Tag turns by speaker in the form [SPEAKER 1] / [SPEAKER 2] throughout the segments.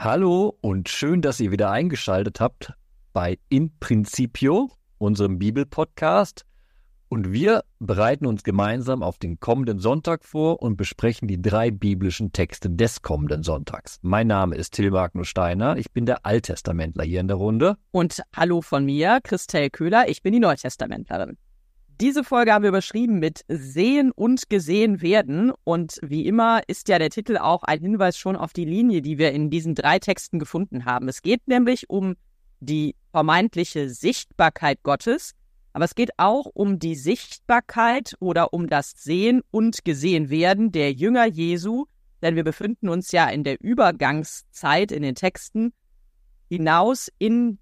[SPEAKER 1] Hallo und schön, dass ihr wieder eingeschaltet habt bei In Principio, unserem Bibelpodcast. Und wir bereiten uns gemeinsam auf den kommenden Sonntag vor und besprechen die 3 biblischen Texte des kommenden Sonntags. Mein Name ist Till Magnus Steiner, ich bin der Alttestamentler hier in der Runde.
[SPEAKER 2] Und hallo von mir, Christel Köhler, ich bin die Neutestamentlerin. Diese Folge haben wir überschrieben mit Sehen und gesehen werden. Und wie immer ist ja der Titel auch ein Hinweis schon auf die Linie, die wir in diesen 3 Texten gefunden haben. Es geht nämlich um die vermeintliche Sichtbarkeit Gottes, aber es geht auch um die Sichtbarkeit oder um das Sehen und gesehen werden der Jünger Jesu, denn wir befinden uns ja in der Übergangszeit in den Texten hinausgehend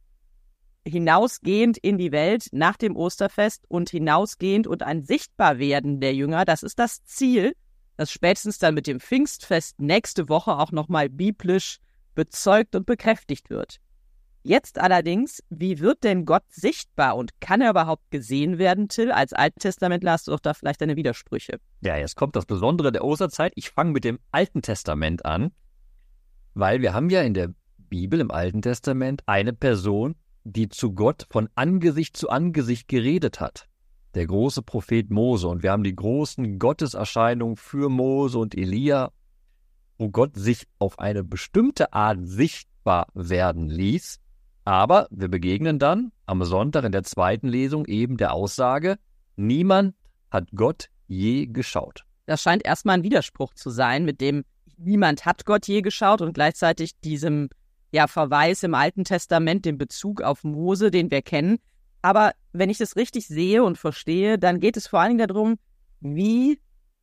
[SPEAKER 2] in die Welt nach dem Osterfest und hinausgehend und ein Sichtbarwerden der Jünger. Das ist das Ziel, das spätestens dann mit dem Pfingstfest nächste Woche auch nochmal biblisch bezeugt und bekräftigt wird. Jetzt allerdings, wie wird denn Gott sichtbar und kann er überhaupt gesehen werden, Till? Als Alttestamentler hast du doch da vielleicht deine Widersprüche.
[SPEAKER 1] Ja, jetzt kommt das Besondere der Osterzeit. Ich fange mit dem Alten Testament an, weil wir haben ja in der Bibel, im Alten Testament, eine Person, die zu Gott von Angesicht zu Angesicht geredet hat. Der große Prophet Mose. Und wir haben die großen Gotteserscheinungen für Mose und Elia, wo Gott sich auf eine bestimmte Art sichtbar werden ließ. Aber wir begegnen dann am Sonntag in der 2. Lesung eben der Aussage, niemand hat Gott je geschaut.
[SPEAKER 2] Das scheint erstmal ein Widerspruch zu sein, mit dem niemand hat Gott je geschaut und gleichzeitig diesem Verweis im Alten Testament, den Bezug auf Mose, den wir kennen. Aber wenn ich das richtig sehe und verstehe, dann geht es vor allen Dingen darum, wie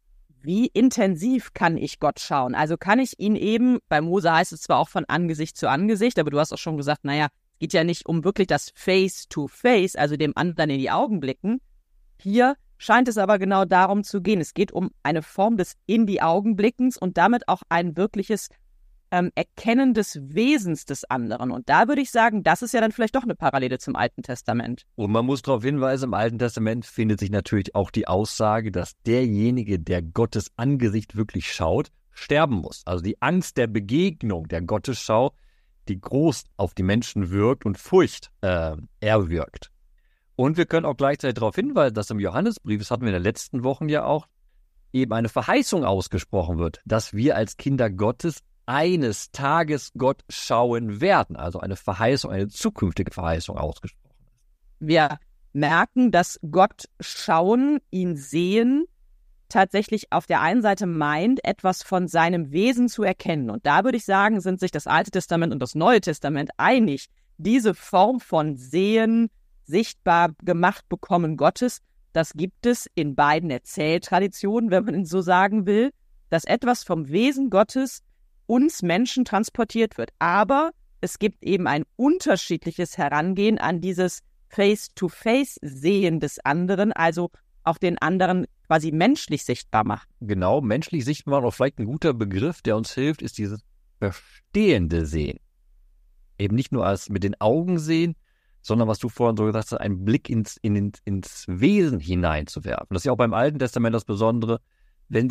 [SPEAKER 2] intensiv kann ich Gott schauen? Also kann ich ihn eben, bei Mose heißt es zwar auch von Angesicht zu Angesicht, aber du hast auch schon gesagt, es geht ja nicht um wirklich das Face-to-Face, also dem anderen in die Augen blicken. Hier scheint es aber genau darum zu gehen. Es geht um eine Form des in die Augen blickens und damit auch ein wirkliches Erkennen des Wesens des anderen. Und da würde ich sagen, das ist ja dann vielleicht doch eine Parallele zum Alten Testament.
[SPEAKER 1] Und man muss darauf hinweisen, im Alten Testament findet sich natürlich auch die Aussage, dass derjenige, der Gottes Angesicht wirklich schaut, sterben muss. Also die Angst der Begegnung, der Gottesschau, die groß auf die Menschen wirkt und Furcht erwirkt. Und wir können auch gleichzeitig darauf hinweisen, dass im Johannesbrief, das hatten wir in den letzten Wochen ja auch, eben eine Verheißung ausgesprochen wird, dass wir als Kinder Gottes eines Tages Gott schauen werden. Also eine Verheißung, eine zukünftige Verheißung ausgesprochen ist.
[SPEAKER 2] Wir merken, dass Gott schauen, ihn sehen, tatsächlich auf der einen Seite meint, etwas von seinem Wesen zu erkennen. Und da würde ich sagen, sind sich das Alte Testament und das Neue Testament einig. Diese Form von Sehen, sichtbar gemacht bekommen Gottes, das gibt es in beiden Erzähltraditionen, wenn man so sagen will, dass etwas vom Wesen Gottes uns Menschen transportiert wird. Aber es gibt eben ein unterschiedliches Herangehen an dieses Face-to-Face-Sehen des anderen, also auch den anderen quasi menschlich sichtbar machen.
[SPEAKER 1] Genau, menschlich sichtbar und auch vielleicht ein guter Begriff, der uns hilft, ist dieses verstehende Sehen. Eben nicht nur als mit den Augen sehen, sondern was du vorhin so gesagt hast, einen Blick ins Wesen hineinzuwerfen. Das ist ja auch beim Alten Testament das Besondere, wenn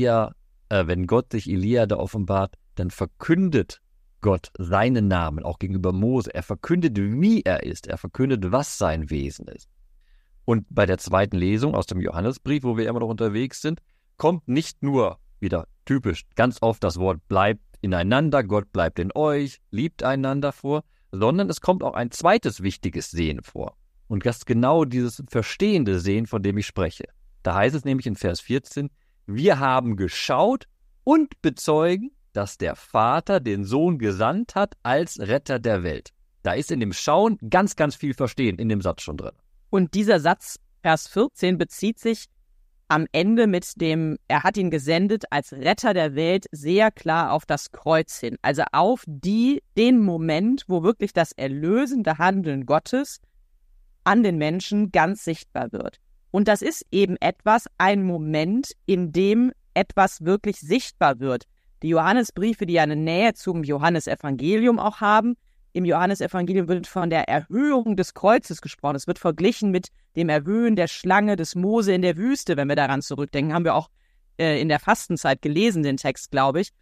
[SPEAKER 1] Gott sich Elia da offenbart, dann verkündet Gott seinen Namen, auch gegenüber Mose. Er verkündet, wie er ist. Er verkündet, was sein Wesen ist. Und bei der 2. Lesung aus dem Johannesbrief, wo wir immer noch unterwegs sind, kommt nicht nur, wieder typisch, ganz oft das Wort bleibt ineinander, Gott bleibt in euch, liebt einander vor, sondern es kommt auch ein zweites wichtiges Sehen vor. Und das ist genau dieses verstehende Sehen, von dem ich spreche. Da heißt es nämlich in Vers 14, wir haben geschaut und bezeugen, dass der Vater den Sohn gesandt hat als Retter der Welt. Da ist in dem Schauen ganz, ganz viel Verstehen in dem Satz schon drin.
[SPEAKER 2] Und dieser Satz, Vers 14, bezieht sich am Ende mit dem, er hat ihn gesendet als Retter der Welt, sehr klar auf das Kreuz hin. Also auf den Moment, wo wirklich das erlösende Handeln Gottes an den Menschen ganz sichtbar wird. Und das ist eben ein Moment, in dem etwas wirklich sichtbar wird. Die Johannesbriefe, die ja eine Nähe zum Johannesevangelium auch haben, im Johannesevangelium wird von der Erhöhung des Kreuzes gesprochen. Es wird verglichen mit dem Erhöhen der Schlange des Mose in der Wüste, wenn wir daran zurückdenken. Haben wir auch in der Fastenzeit gelesen, den Text, glaube ich.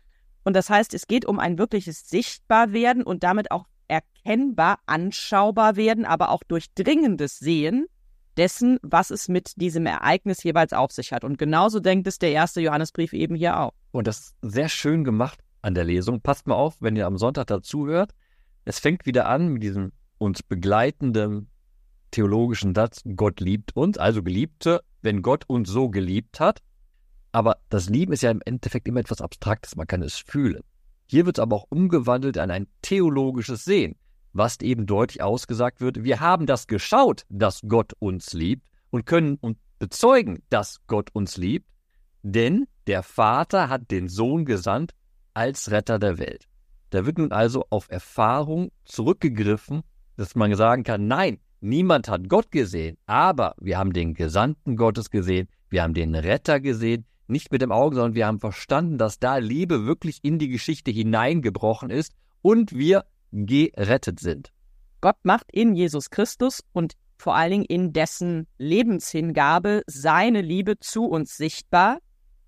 [SPEAKER 2] Und das heißt, es geht um ein wirkliches Sichtbarwerden und damit auch erkennbar, anschaubar werden, aber auch durchdringendes Sehen dessen, was es mit diesem Ereignis jeweils auf sich hat. Und genauso denkt es der erste Johannesbrief eben hier auch.
[SPEAKER 1] Und das ist sehr schön gemacht an der Lesung. Passt mal auf, wenn ihr am Sonntag dazu hört. Es fängt wieder an mit diesem uns begleitenden theologischen Satz, Gott liebt uns, also Geliebte, wenn Gott uns so geliebt hat. Aber das Lieben ist ja im Endeffekt immer etwas Abstraktes, man kann es fühlen. Hier wird es aber auch umgewandelt in ein theologisches Sehen, was eben deutlich ausgesagt wird, wir haben das geschaut, dass Gott uns liebt und können uns bezeugen, dass Gott uns liebt, denn der Vater hat den Sohn gesandt als Retter der Welt. Da wird nun also auf Erfahrung zurückgegriffen, dass man sagen kann, nein, niemand hat Gott gesehen, aber wir haben den Gesandten Gottes gesehen, wir haben den Retter gesehen, nicht mit dem Auge, sondern wir haben verstanden, dass da Liebe wirklich in die Geschichte hineingebrochen ist und wir gerettet sind.
[SPEAKER 2] Gott macht in Jesus Christus und vor allen Dingen in dessen Lebenshingabe seine Liebe zu uns sichtbar.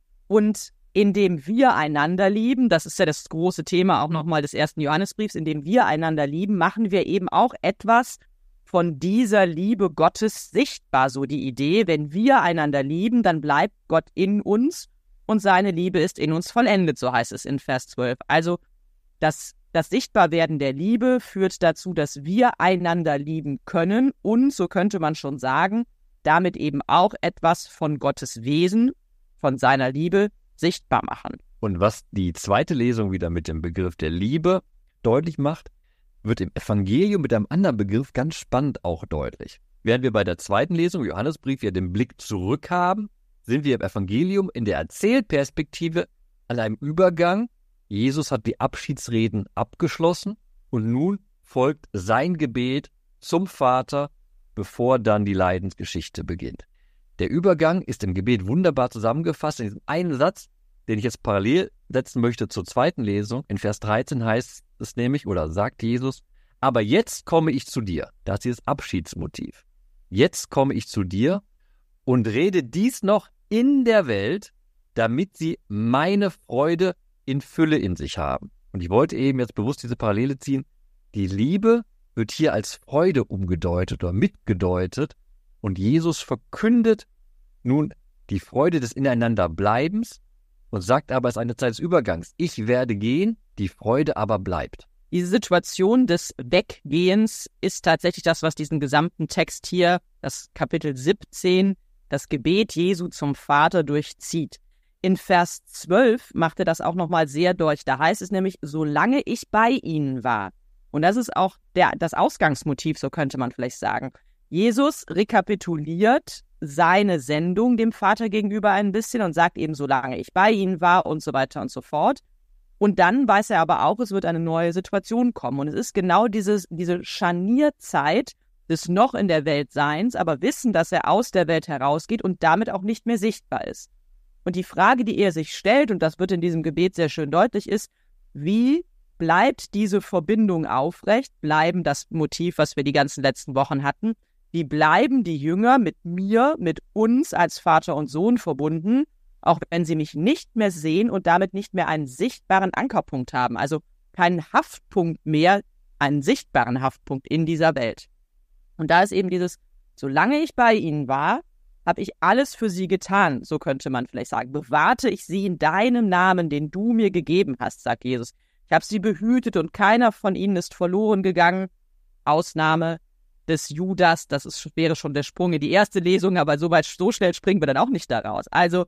[SPEAKER 2] Und indem wir einander lieben, das ist ja das große Thema auch nochmal des ersten Johannesbriefs, indem wir einander lieben, machen wir eben auch etwas von dieser Liebe Gottes sichtbar. So die Idee, wenn wir einander lieben, dann bleibt Gott in uns und seine Liebe ist in uns vollendet, so heißt es in Vers 12. Also das Sichtbarwerden der Liebe führt dazu, dass wir einander lieben können und, so könnte man schon sagen, damit eben auch etwas von Gottes Wesen, von seiner Liebe sichtbar machen.
[SPEAKER 1] Und was die zweite Lesung wieder mit dem Begriff der Liebe deutlich macht, wird im Evangelium mit einem anderen Begriff ganz spannend auch deutlich. Während wir bei der zweiten Lesung, Johannesbrief, ja den Blick zurück haben, sind wir im Evangelium in der Erzählperspektive an einem Übergang. Jesus hat die Abschiedsreden abgeschlossen und nun folgt sein Gebet zum Vater, bevor dann die Leidensgeschichte beginnt. Der Übergang ist im Gebet wunderbar zusammengefasst in diesem einen Satz, den ich jetzt parallel setzen möchte zur zweiten Lesung. In Vers 13 heißt es nämlich, oder sagt Jesus, aber jetzt komme ich zu dir. Das ist dieses Abschiedsmotiv. Jetzt komme ich zu dir und rede dies noch in der Welt, damit sie meine Freude in Fülle in sich haben. Und ich wollte eben jetzt bewusst diese Parallele ziehen. Die Liebe wird hier als Freude umgedeutet oder mitgedeutet und Jesus verkündet nun die Freude des Ineinanderbleibens und sagt aber, es ist eine Zeit des Übergangs. Ich werde gehen, die Freude aber bleibt.
[SPEAKER 2] Diese Situation des Weggehens ist tatsächlich das, was diesen gesamten Text hier, das Kapitel 17, das Gebet Jesu zum Vater durchzieht. In Vers 12 macht er das auch nochmal sehr deutlich. Da heißt es nämlich, solange ich bei ihnen war. Und das ist auch das Ausgangsmotiv, so könnte man vielleicht sagen. Jesus rekapituliert seine Sendung dem Vater gegenüber ein bisschen und sagt eben, solange ich bei ihnen war und so weiter und so fort. Und dann weiß er aber auch, es wird eine neue Situation kommen. Und es ist genau diese Scharnierzeit des noch in der Welt Seins, aber wissen, dass er aus der Welt herausgeht und damit auch nicht mehr sichtbar ist. Und die Frage, die er sich stellt, und das wird in diesem Gebet sehr schön deutlich, ist, wie bleibt diese Verbindung aufrecht? Bleiben das Motiv, was wir die ganzen letzten Wochen hatten? Wie bleiben die Jünger mit mir, mit uns als Vater und Sohn verbunden, auch wenn sie mich nicht mehr sehen und damit nicht mehr einen sichtbaren Ankerpunkt haben, also keinen Haftpunkt mehr, einen sichtbaren Haftpunkt in dieser Welt. Und da ist eben dieses, solange ich bei ihnen war, habe ich alles für sie getan, so könnte man vielleicht sagen. Bewahrte ich sie in deinem Namen, den du mir gegeben hast, sagt Jesus. Ich habe sie behütet und keiner von ihnen ist verloren gegangen. Ausnahme des Judas, wäre schon der Sprung in die erste Lesung, aber so schnell springen wir dann auch nicht da raus. Also,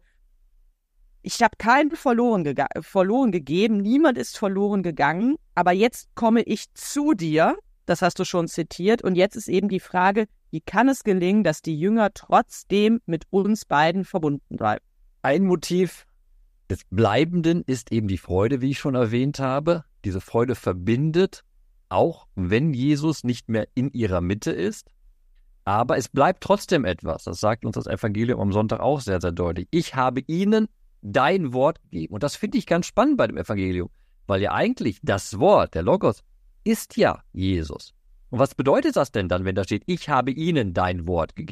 [SPEAKER 2] ich habe keinen verloren gegeben, niemand ist verloren gegangen, aber jetzt komme ich zu dir, das hast du schon zitiert, und jetzt ist eben die Frage, wie kann es gelingen, dass die Jünger trotzdem mit uns beiden verbunden bleiben?
[SPEAKER 1] Ein Motiv des Bleibenden ist eben die Freude, wie ich schon erwähnt habe. Diese Freude verbindet, auch wenn Jesus nicht mehr in ihrer Mitte ist. Aber es bleibt trotzdem etwas. Das sagt uns das Evangelium am Sonntag auch sehr, sehr deutlich. Ich habe ihnen dein Wort gegeben. Und das finde ich ganz spannend bei dem Evangelium, weil ja eigentlich das Wort, der Logos, ist ja Jesus. Und was bedeutet das denn dann, wenn da steht, ich habe ihnen dein Wort gegeben?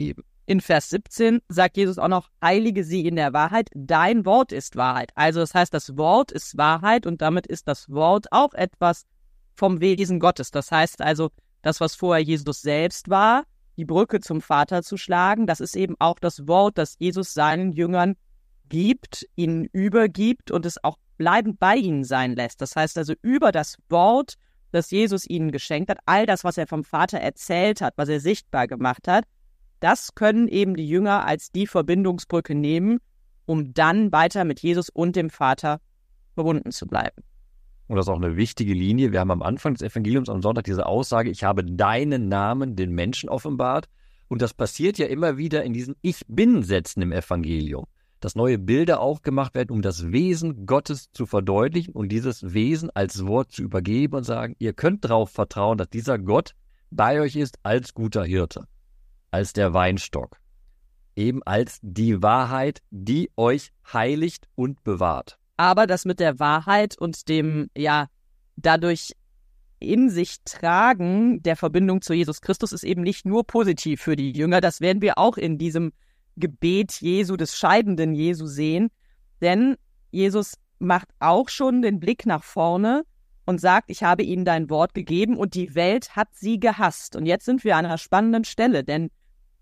[SPEAKER 2] in Vers 17 sagt Jesus auch noch, heilige sie in der Wahrheit, dein Wort ist Wahrheit. Also das heißt, das Wort ist Wahrheit und damit ist das Wort auch etwas vom Wesen Gottes. Das heißt also, das, was vorher Jesus selbst war, die Brücke zum Vater zu schlagen, das ist eben auch das Wort, das Jesus seinen Jüngern gibt, ihnen übergibt und es auch bleibend bei ihnen sein lässt. Das heißt also, über das Wort, das Jesus ihnen geschenkt hat, all das, was er vom Vater erzählt hat, was er sichtbar gemacht hat, das können eben die Jünger als die Verbindungsbrücke nehmen, um dann weiter mit Jesus und dem Vater verbunden zu bleiben.
[SPEAKER 1] Und das ist auch eine wichtige Linie. Wir haben am Anfang des Evangeliums am Sonntag diese Aussage, ich habe deinen Namen den Menschen offenbart. Und das passiert ja immer wieder in diesen Ich-Bin-Sätzen im Evangelium, dass neue Bilder aufgemacht werden, um das Wesen Gottes zu verdeutlichen und dieses Wesen als Wort zu übergeben und sagen, ihr könnt darauf vertrauen, dass dieser Gott bei euch ist als guter Hirte, als der Weinstock, eben als die Wahrheit, die euch heiligt und bewahrt.
[SPEAKER 2] Aber das mit der Wahrheit und dem, dadurch in sich tragen der Verbindung zu Jesus Christus ist eben nicht nur positiv für die Jünger. Das werden wir auch in diesem Gebet Jesu, des scheidenden Jesu sehen. Denn Jesus macht auch schon den Blick nach vorne und sagt, ich habe ihnen dein Wort gegeben und die Welt hat sie gehasst. Und jetzt sind wir an einer spannenden Stelle, denn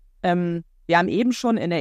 [SPEAKER 2] wir haben eben schon in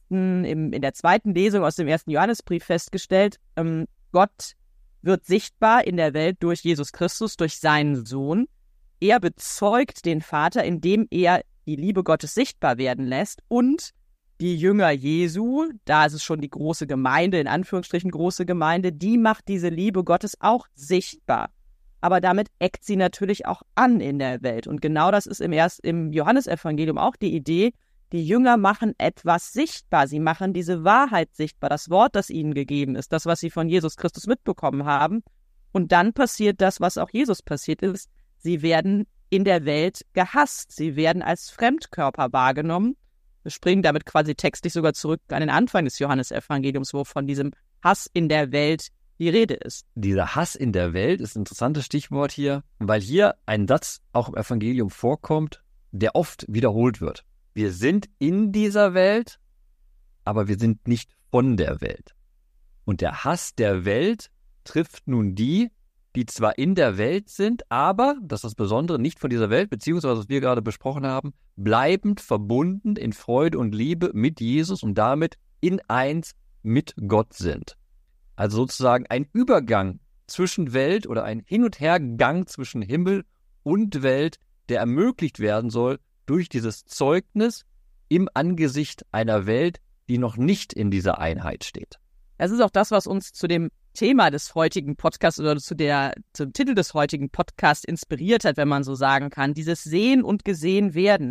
[SPEAKER 2] der zweiten Lesung aus dem 1. Johannesbrief festgestellt, Gott wird sichtbar in der Welt durch Jesus Christus, durch seinen Sohn. Er bezeugt den Vater, indem er die Liebe Gottes sichtbar werden lässt. Und die Jünger Jesu, da ist es schon die große Gemeinde, in Anführungsstrichen große Gemeinde, die macht diese Liebe Gottes auch sichtbar. Aber damit eckt sie natürlich auch an in der Welt. Und genau das ist im Johannesevangelium auch die Idee. Die Jünger machen etwas sichtbar. Sie machen diese Wahrheit sichtbar, das Wort, das ihnen gegeben ist, das, was sie von Jesus Christus mitbekommen haben. Und dann passiert das, was auch Jesus passiert ist. Sie werden in der Welt gehasst. Sie werden als Fremdkörper wahrgenommen. Wir springen damit quasi textlich sogar zurück an den Anfang des Johannesevangeliums, wo von diesem Hass in der Welt die Rede ist.
[SPEAKER 1] Dieser Hass in der Welt ist ein interessantes Stichwort hier, weil hier ein Satz auch im Evangelium vorkommt, der oft wiederholt wird. Wir sind in dieser Welt, aber wir sind nicht von der Welt. Und der Hass der Welt trifft nun die zwar in der Welt sind, aber, das ist das Besondere, nicht von dieser Welt, beziehungsweise was wir gerade besprochen haben, bleibend verbunden in Freude und Liebe mit Jesus und damit in eins mit Gott sind. Also sozusagen ein Übergang zwischen Welt oder ein Hin- und Hergang zwischen Himmel und Welt, der ermöglicht werden soll durch dieses Zeugnis im Angesicht einer Welt, die noch nicht in dieser Einheit steht.
[SPEAKER 2] Es ist auch das, was uns zu dem Thema des heutigen Podcasts oder zum Titel des heutigen Podcasts inspiriert hat, wenn man so sagen kann. Dieses Sehen und Gesehen werden.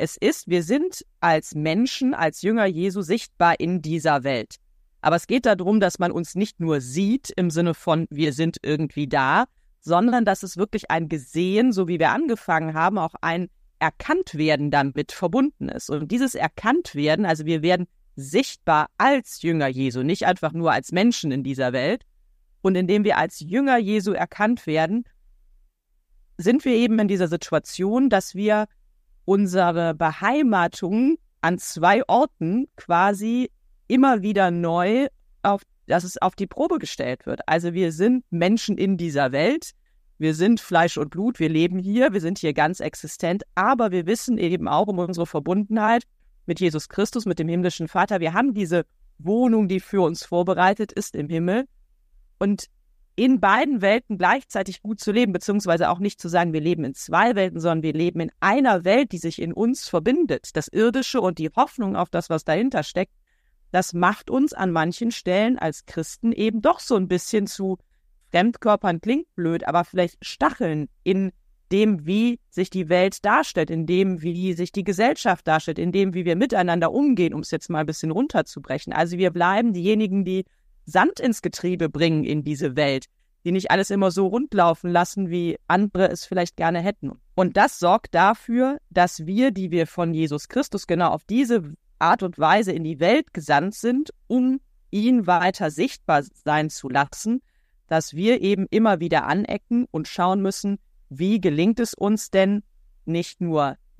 [SPEAKER 2] Wir sind als Menschen, als Jünger Jesu sichtbar in dieser Welt. Aber es geht darum, dass man uns nicht nur sieht im Sinne von, wir sind irgendwie da, sondern dass es wirklich ein Gesehen, so wie wir angefangen haben, auch ein Erkanntwerden damit verbunden ist. Und dieses Erkanntwerden, also wir werden sichtbar als Jünger Jesu, nicht einfach nur als Menschen in dieser Welt. Und indem wir als Jünger Jesu erkannt werden, sind wir eben in dieser Situation, dass wir unsere Beheimatung an 2 Orten quasi immer wieder neu dass es auf die Probe gestellt wird. Also wir sind Menschen in dieser Welt, wir sind Fleisch und Blut, wir leben hier, wir sind hier ganz existent, aber wir wissen eben auch um unsere Verbundenheit mit Jesus Christus, mit dem himmlischen Vater. Wir haben diese Wohnung, die für uns vorbereitet ist im Himmel. Und in beiden Welten gleichzeitig gut zu leben, beziehungsweise auch nicht zu sagen, wir leben in 2 Welten, sondern wir leben in einer Welt, die sich in uns verbindet. Das Irdische und die Hoffnung auf das, was dahinter steckt, das macht uns an manchen Stellen als Christen eben doch so ein bisschen zu Fremdkörpern, klingt blöd, aber vielleicht Stacheln in dem, wie sich die Welt darstellt, in dem, wie sich die Gesellschaft darstellt, in dem, wie wir miteinander umgehen, um es jetzt mal ein bisschen runterzubrechen. Also wir bleiben diejenigen, die Sand ins Getriebe bringen in diese Welt, die nicht alles immer so rundlaufen lassen, wie andere es vielleicht gerne hätten. Und das sorgt dafür, dass wir, die wir von Jesus Christus genau auf diese Art und Weise in die Welt gesandt sind, um ihn weiter sichtbar sein zu lassen, dass wir eben immer wieder anecken und schauen müssen, wie gelingt es uns denn, nicht nur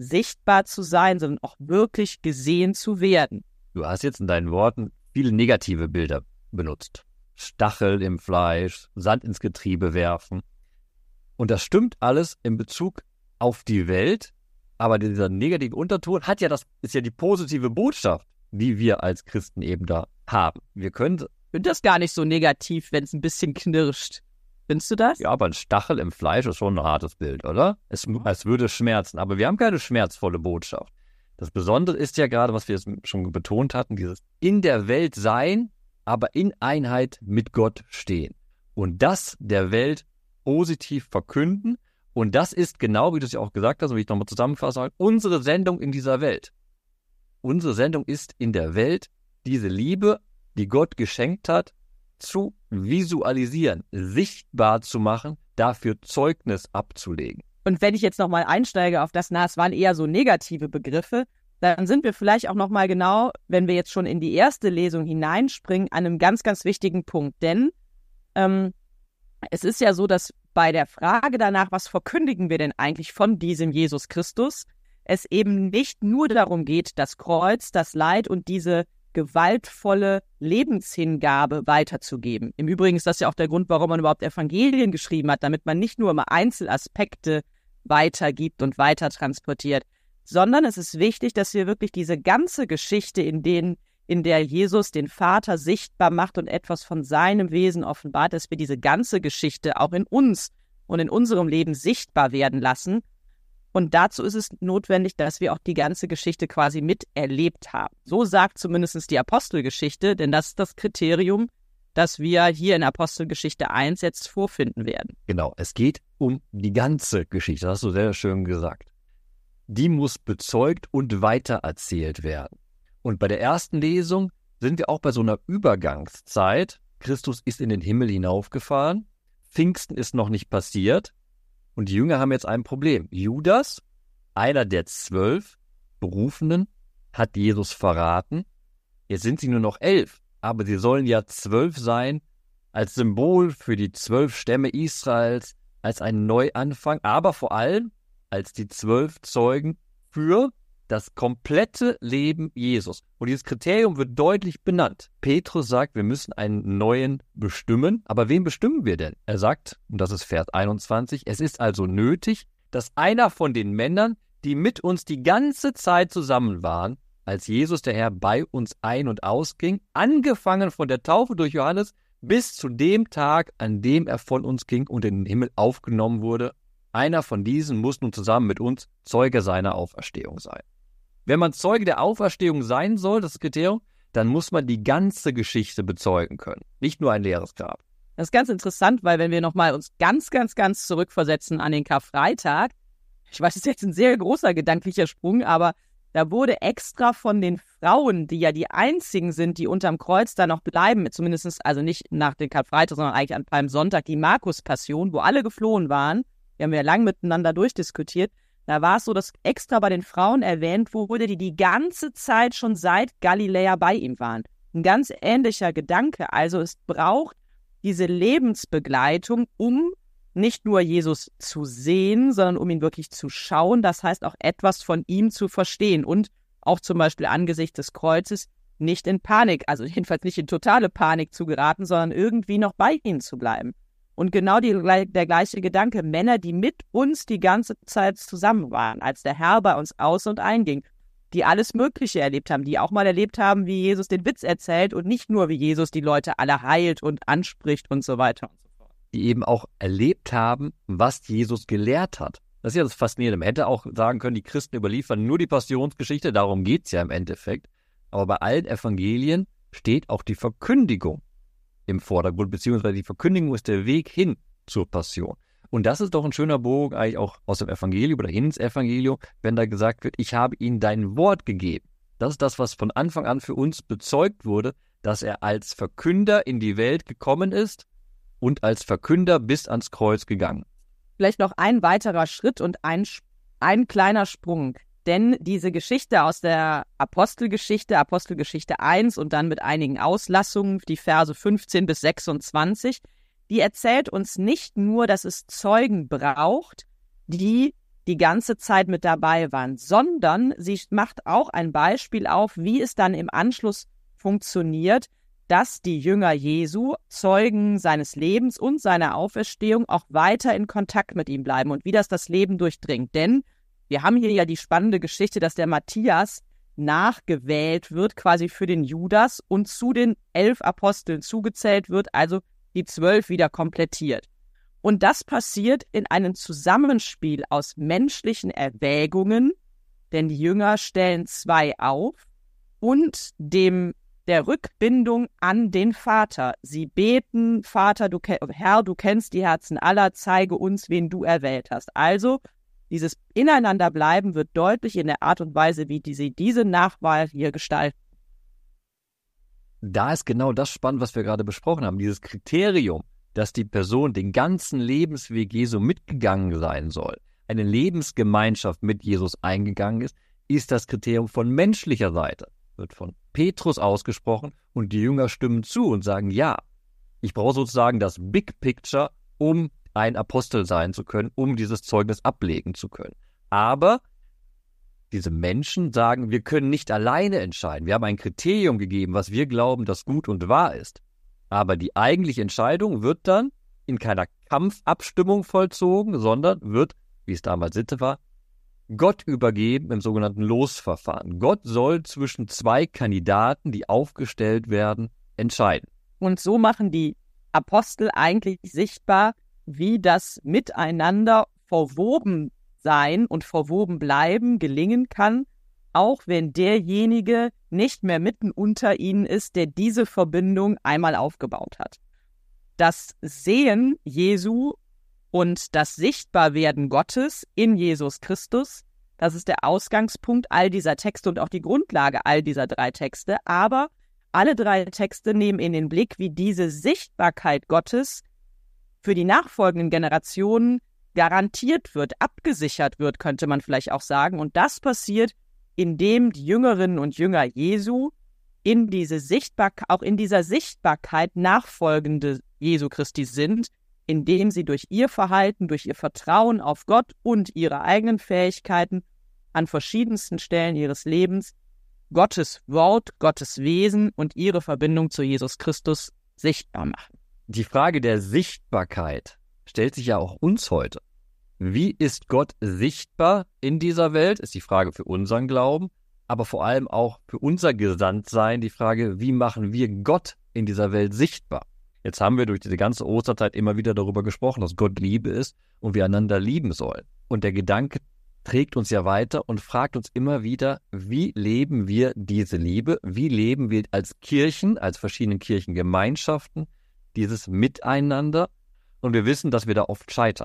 [SPEAKER 2] sichtbar zu sein, sondern auch wirklich gesehen zu werden.
[SPEAKER 1] Du hast jetzt in deinen Worten viele negative Bilder benutzt. Stachel im Fleisch, Sand ins Getriebe werfen. Und das stimmt alles in Bezug auf die Welt, aber dieser negative Unterton ist ja die positive Botschaft, die wir als Christen eben da haben. Wir können...
[SPEAKER 2] Ich finde das gar nicht so negativ, wenn es ein bisschen knirscht. Findest du das?
[SPEAKER 1] Ja, aber ein Stachel im Fleisch ist schon ein hartes Bild, oder? Es würde schmerzen, aber wir haben keine schmerzvolle Botschaft. Das Besondere ist ja gerade, was wir jetzt schon betont hatten, dieses in der Welt sein, aber in Einheit mit Gott stehen. Und das der Welt positiv verkünden. Und das ist genau, wie du es ja auch gesagt hast, und wie ich nochmal zusammenfasse, unsere Sendung in dieser Welt. Unsere Sendung ist in der Welt, diese Liebe, die Gott geschenkt hat, zu visualisieren, sichtbar zu machen, dafür Zeugnis abzulegen.
[SPEAKER 2] Und wenn ich jetzt nochmal einsteige auf das, es waren eher so negative Begriffe, dann sind wir vielleicht auch nochmal genau, wenn wir jetzt schon in die erste Lesung hineinspringen, an einem ganz, ganz wichtigen Punkt. Denn es ist ja so, dass bei der Frage danach, was verkündigen wir denn eigentlich von diesem Jesus Christus, es eben nicht nur darum geht, das Kreuz, das Leid und diese gewaltvolle Lebenshingabe weiterzugeben. Im Übrigen ist das ja auch der Grund, warum man überhaupt Evangelien geschrieben hat, damit man nicht nur immer Einzelaspekte weitergibt und weiter transportiert, sondern es ist wichtig, dass wir wirklich diese ganze Geschichte, in der Jesus den Vater sichtbar macht und etwas von seinem Wesen offenbart, dass wir diese ganze Geschichte auch in uns und in unserem Leben sichtbar werden lassen. Und dazu ist es notwendig, dass wir auch die ganze Geschichte quasi miterlebt haben. So sagt zumindest die Apostelgeschichte, denn das ist das Kriterium, das wir hier in Apostelgeschichte 1 jetzt vorfinden werden.
[SPEAKER 1] Genau, es geht um die ganze Geschichte, das hast du sehr schön gesagt. Die muss bezeugt und weitererzählt werden. Und bei der ersten Lesung sind wir auch bei so einer Übergangszeit. Christus ist in den Himmel hinaufgefahren, Pfingsten ist noch nicht passiert. Und die Jünger haben jetzt ein Problem. Judas, einer der 12 Berufenen, hat Jesus verraten. Jetzt sind sie nur noch 11, aber sie sollen ja 12 sein, als Symbol für die 12 Stämme Israels, als ein Neuanfang, aber vor allem als die 12 Zeugen für das komplette Leben Jesus. Und dieses Kriterium wird deutlich benannt. Petrus sagt, wir müssen einen neuen bestimmen. Aber wen bestimmen wir denn? Er sagt, und das ist Vers 21, es ist also nötig, dass einer von den Männern, die mit uns die ganze Zeit zusammen waren, als Jesus der Herr bei uns ein- und ausging, angefangen von der Taufe durch Johannes bis zu dem Tag, an dem er von uns ging und in den Himmel aufgenommen wurde, einer von diesen muss nun zusammen mit uns Zeuge seiner Auferstehung sein. Wenn man Zeuge der Auferstehung sein soll, das Kriterium, dann muss man die ganze Geschichte bezeugen können, nicht nur ein leeres Grab.
[SPEAKER 2] Das ist ganz interessant, weil wenn wir nochmal uns ganz, ganz, ganz zurückversetzen an den Karfreitag, ich weiß, es ist jetzt ein sehr großer gedanklicher Sprung, aber da wurde extra von den Frauen, die ja die einzigen sind, die unterm Kreuz da noch bleiben, zumindest also nicht nach dem Karfreitag, sondern eigentlich an Palmsonntag, die Markuspassion, wo alle geflohen waren, wir haben ja lang miteinander durchdiskutiert, da war es so, dass extra bei den Frauen erwähnt wurde, die ganze Zeit schon seit Galiläa bei ihm waren. Ein ganz ähnlicher Gedanke. Also es braucht diese Lebensbegleitung, um nicht nur Jesus zu sehen, sondern um ihn wirklich zu schauen. Das heißt auch etwas von ihm zu verstehen und auch zum Beispiel angesichts des Kreuzes nicht in Panik, also jedenfalls nicht in totale Panik zu geraten, sondern irgendwie noch bei ihm zu bleiben. Und genau der gleiche Gedanke, Männer, die mit uns die ganze Zeit zusammen waren, als der Herr bei uns aus- und einging, die alles Mögliche erlebt haben, die auch mal erlebt haben, wie Jesus den Witz erzählt und nicht nur, wie Jesus die Leute alle heilt und anspricht und so weiter und so fort.
[SPEAKER 1] Die eben auch erlebt haben, was Jesus gelehrt hat. Das ist ja das Faszinierende. Man hätte auch sagen können, die Christen überliefern nur die Passionsgeschichte, darum geht es ja im Endeffekt. Aber bei allen Evangelien steht auch die Verkündigung im Vordergrund, beziehungsweise die Verkündigung ist der Weg hin zur Passion. Und das ist doch ein schöner Bogen eigentlich auch aus dem Evangelium oder ins Evangelium, wenn da gesagt wird, ich habe ihnen dein Wort gegeben. Das ist das, was von Anfang an für uns bezeugt wurde, dass er als Verkünder in die Welt gekommen ist und als Verkünder bis ans Kreuz gegangen.
[SPEAKER 2] Vielleicht noch ein weiterer Schritt und ein kleiner Sprung. Denn diese Geschichte aus der Apostelgeschichte 1 und dann mit einigen Auslassungen, die Verse 15 bis 26, die erzählt uns nicht nur, dass es Zeugen braucht, die die ganze Zeit mit dabei waren, sondern sie macht auch ein Beispiel auf, wie es dann im Anschluss funktioniert, dass die Jünger Jesu, Zeugen seines Lebens und seiner Auferstehung, auch weiter in Kontakt mit ihm bleiben und wie das Leben durchdringt. Denn wir haben hier ja die spannende Geschichte, dass der Matthias nachgewählt wird, quasi für den Judas und zu den 11 Aposteln zugezählt wird, also die 12 wieder komplettiert. Und das passiert in einem Zusammenspiel aus menschlichen Erwägungen, denn die Jünger stellen 2 auf, und der Rückbindung an den Vater. Sie beten: Vater, Herr, du kennst die Herzen aller, zeige uns, wen du erwählt hast. Also dieses Ineinanderbleiben wird deutlich in der Art und Weise, wie diese Nachwahl hier gestalten.
[SPEAKER 1] Da ist genau das spannend, was wir gerade besprochen haben. Dieses Kriterium, dass die Person den ganzen Lebensweg Jesu mitgegangen sein soll, eine Lebensgemeinschaft mit Jesus eingegangen ist das Kriterium von menschlicher Seite. Wird von Petrus ausgesprochen und die Jünger stimmen zu und sagen: Ja, ich brauche sozusagen das Big Picture, um ein Apostel sein zu können, um dieses Zeugnis ablegen zu können. Aber diese Menschen sagen, wir können nicht alleine entscheiden. Wir haben ein Kriterium gegeben, was wir glauben, das gut und wahr ist. Aber die eigentliche Entscheidung wird dann in keiner Kampfabstimmung vollzogen, sondern wird, wie es damals Sitte war, Gott übergeben im sogenannten Losverfahren. Gott soll zwischen 2 Kandidaten, die aufgestellt werden, entscheiden.
[SPEAKER 2] Und so machen die Apostel eigentlich sichtbar, wie das Miteinander verwoben sein und verwoben bleiben gelingen kann, auch wenn derjenige nicht mehr mitten unter ihnen ist, der diese Verbindung einmal aufgebaut hat. Das Sehen Jesu und das Sichtbarwerden Gottes in Jesus Christus, das ist der Ausgangspunkt all dieser Texte und auch die Grundlage all dieser 3 Texte. Aber alle 3 Texte nehmen in den Blick, wie diese Sichtbarkeit Gottes für die nachfolgenden Generationen garantiert wird, abgesichert wird, könnte man vielleicht auch sagen. Und das passiert, indem die Jüngerinnen und Jünger Jesu auch in dieser Sichtbarkeit Nachfolgende Jesu Christi sind, indem sie durch ihr Verhalten, durch ihr Vertrauen auf Gott und ihre eigenen Fähigkeiten an verschiedensten Stellen ihres Lebens Gottes Wort, Gottes Wesen und ihre Verbindung zu Jesus Christus sichtbar machen.
[SPEAKER 1] Die Frage der Sichtbarkeit stellt sich ja auch uns heute. Wie ist Gott sichtbar in dieser Welt, ist die Frage für unseren Glauben, aber vor allem auch für unser Gesandtsein die Frage, wie machen wir Gott in dieser Welt sichtbar? Jetzt haben wir durch diese ganze Osterzeit immer wieder darüber gesprochen, dass Gott Liebe ist und wir einander lieben sollen. Und der Gedanke trägt uns ja weiter und fragt uns immer wieder, wie leben wir diese Liebe? Wie leben wir als Kirchen, als verschiedene Kirchengemeinschaften dieses Miteinander? Und wir wissen, dass wir da oft scheitern.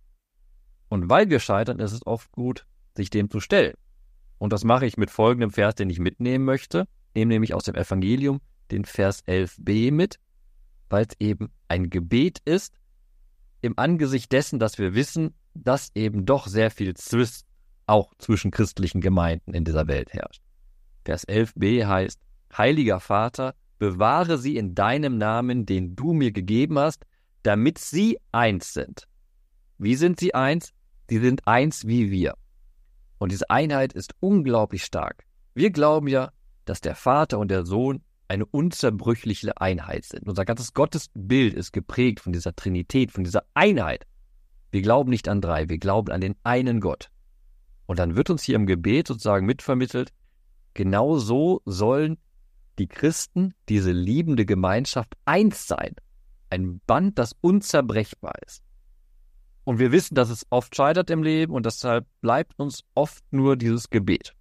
[SPEAKER 1] Und weil wir scheitern, ist es oft gut, sich dem zu stellen. Und das mache ich mit folgendem Vers, den ich mitnehmen möchte. Nehme nämlich aus dem Evangelium den Vers 11b mit, weil es eben ein Gebet ist, im Angesicht dessen, dass wir wissen, dass eben doch sehr viel Zwist auch zwischen christlichen Gemeinden in dieser Welt herrscht. Vers 11b heißt: Heiliger Vater, bewahre sie in deinem Namen, den du mir gegeben hast, damit sie eins sind. Wie sind sie eins? Sie sind eins wie wir. Und diese Einheit ist unglaublich stark. Wir glauben ja, dass der Vater und der Sohn eine unzerbrüchliche Einheit sind. Unser ganzes Gottesbild ist geprägt von dieser Trinität, von dieser Einheit. Wir glauben nicht an 3, wir glauben an den einen Gott. Und dann wird uns hier im Gebet sozusagen mitvermittelt, genau so sollen die Christen, diese liebende Gemeinschaft, eins sein. Ein Band, das unzerbrechbar ist. Und wir wissen, dass es oft scheitert im Leben und deshalb bleibt uns oft nur dieses Gebet.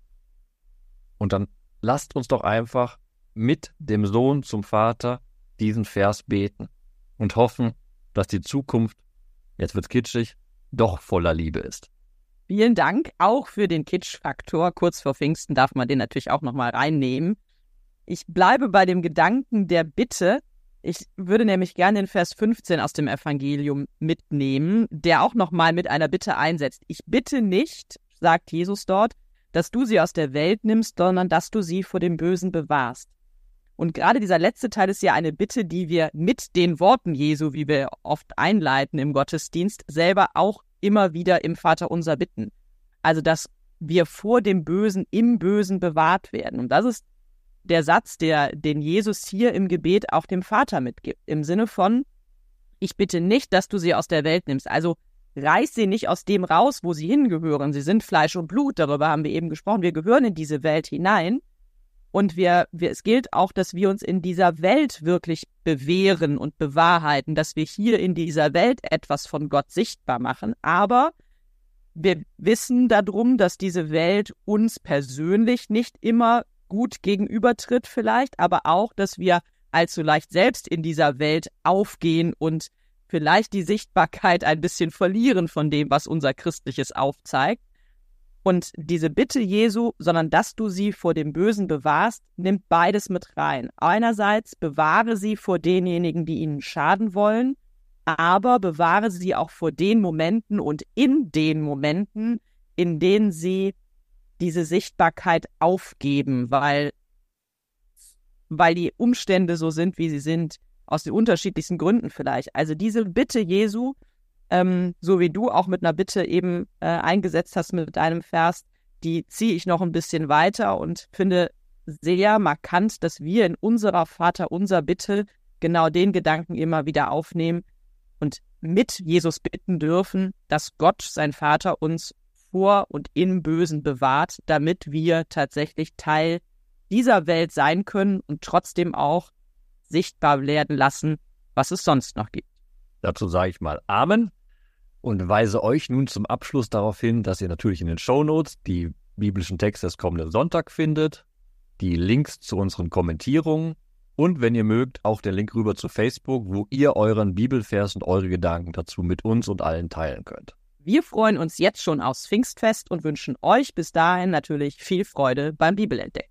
[SPEAKER 1] Und dann lasst uns doch einfach mit dem Sohn zum Vater diesen Vers beten und hoffen, dass die Zukunft, jetzt wird's kitschig, doch voller Liebe ist.
[SPEAKER 2] Vielen Dank auch für den Kitsch-Faktor. Kurz vor Pfingsten darf man den natürlich auch nochmal reinnehmen. Ich bleibe bei dem Gedanken der Bitte. Ich würde nämlich gerne den Vers 15 aus dem Evangelium mitnehmen, der auch nochmal mit einer Bitte einsetzt. Ich bitte nicht, sagt Jesus dort, dass du sie aus der Welt nimmst, sondern dass du sie vor dem Bösen bewahrst. Und gerade dieser letzte Teil ist ja eine Bitte, die wir mit den Worten Jesu, wie wir oft einleiten im Gottesdienst, selber auch immer wieder im Vaterunser bitten. Also, dass wir vor dem Bösen im Bösen bewahrt werden. Und das ist der Satz, den Jesus hier im Gebet auch dem Vater mitgibt. Im Sinne von, ich bitte nicht, dass du sie aus der Welt nimmst. Also reiß sie nicht aus dem raus, wo sie hingehören. Sie sind Fleisch und Blut, darüber haben wir eben gesprochen. Wir gehören in diese Welt hinein. Und es gilt auch, dass wir uns in dieser Welt wirklich bewähren und bewahrheiten, dass wir hier in dieser Welt etwas von Gott sichtbar machen. Aber wir wissen darum, dass diese Welt uns persönlich nicht immer gut gegenübertritt vielleicht, aber auch, dass wir allzu leicht selbst in dieser Welt aufgehen und vielleicht die Sichtbarkeit ein bisschen verlieren von dem, was unser Christliches aufzeigt. Und diese Bitte Jesu, sondern dass du sie vor dem Bösen bewahrst, nimmt beides mit rein. Einerseits bewahre sie vor denjenigen, die ihnen schaden wollen, aber bewahre sie auch vor den Momenten und in den Momenten, in denen sie diese Sichtbarkeit aufgeben, weil die Umstände so sind, wie sie sind, aus den unterschiedlichsten Gründen vielleicht. Also diese Bitte Jesu, so wie du auch mit einer Bitte eben eingesetzt hast mit deinem Vers, die ziehe ich noch ein bisschen weiter und finde sehr markant, dass wir in unserer Vaterunser Bitte genau den Gedanken immer wieder aufnehmen und mit Jesus bitten dürfen, dass Gott, sein Vater, uns vor und im Bösen bewahrt, damit wir tatsächlich Teil dieser Welt sein können und trotzdem auch sichtbar werden lassen, was es sonst noch gibt.
[SPEAKER 1] Dazu sage ich mal Amen und weise euch nun zum Abschluss darauf hin, dass ihr natürlich in den Shownotes die biblischen Texte des kommenden Sonntag findet, die Links zu unseren Kommentierungen und, wenn ihr mögt, auch den Link rüber zu Facebook, wo ihr euren Bibelvers und eure Gedanken dazu mit uns und allen teilen könnt.
[SPEAKER 2] Wir freuen uns jetzt schon aufs Pfingstfest und wünschen euch bis dahin natürlich viel Freude beim Bibelentdecken.